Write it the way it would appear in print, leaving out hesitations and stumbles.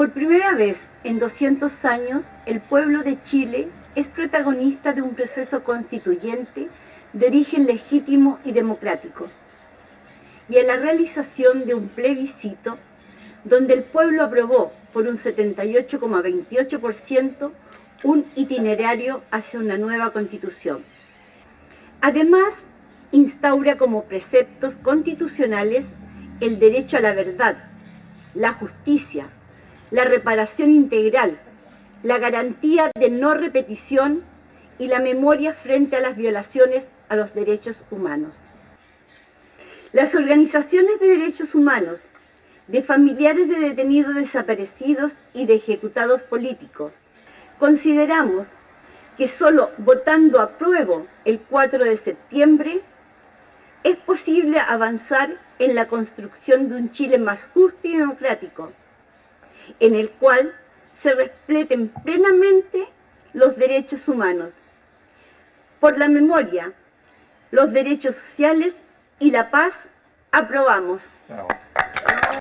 Por primera vez en 200 años, el pueblo de Chile es protagonista de un proceso constituyente de origen legítimo y democrático, y en la realización de un plebiscito donde el pueblo aprobó por un 78,28% un itinerario hacia una nueva constitución. Además, instaura como preceptos constitucionales el derecho a la verdad, la justicia, la reparación integral, la garantía de no repetición y la memoria frente a las violaciones a los derechos humanos. Las organizaciones de derechos humanos, de familiares de detenidos desaparecidos y de ejecutados políticos, consideramos que solo votando apruebo el 4 de septiembre es posible avanzar en la construcción de un Chile más justo y democrático, en el cual se respeten plenamente los derechos humanos, por la memoria, los derechos sociales y la paz. Aprobamos.